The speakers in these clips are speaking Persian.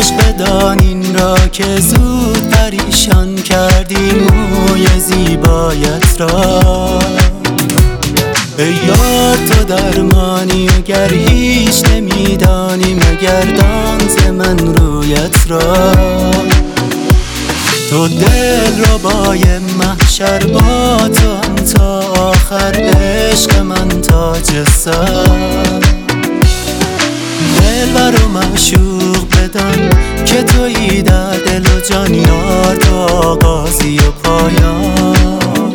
عشق بدان این را که زود پریشان کردی موی زیبایت را. ای یار تو درمانی اگر هیچ نمیدانی مگردان ز من رویت را. تو دل ربای محشر با تو تا آخر عشق من تاج سر. دلبر و معشوق بدان که تویی در دل و جان یار تو آغازی و پایان.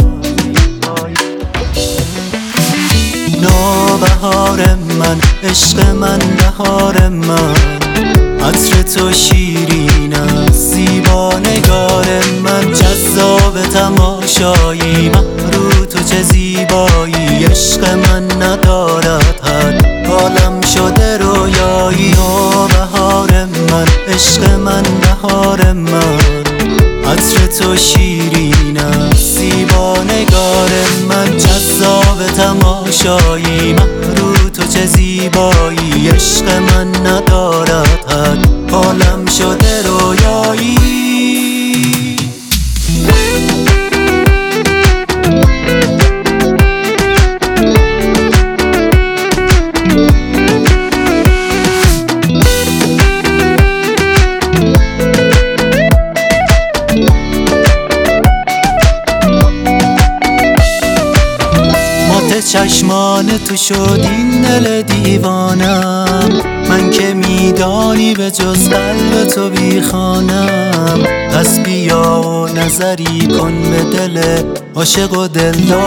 نوبهار من عشق من بهار من عطر تو شیرین است زیبا نگار من. جذاب تماشایی محرو تو چه زیبایی عشق من ندارد حد عالم شده رویایی. نوبهار من عشق من بهار من عطر تو شیرین است زیبا نگار من. جذاب تماشایی محرو تو چه زیبایی عشق من ندارد حد عالم شده رویایی. چشمان تو شد این دل دیوانم. من که میدانی به جز قلب تو بی خانم. پس بیا و نظری کن به دل عاشق و دلدارم.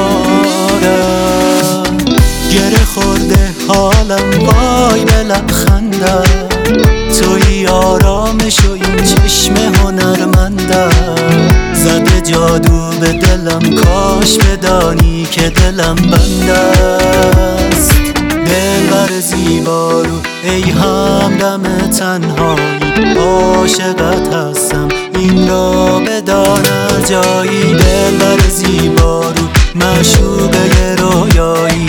گره خورده حالم وای به لبخندم. توی آرامش و این چشم هنرمندم. زده جادو به دلم کاش بدانی که دلم بند است. دلبر زیبارو ای همدم تنهایی عاشقت هستم این را بدان جایی. دلبر زیبارو معشوقه رویایی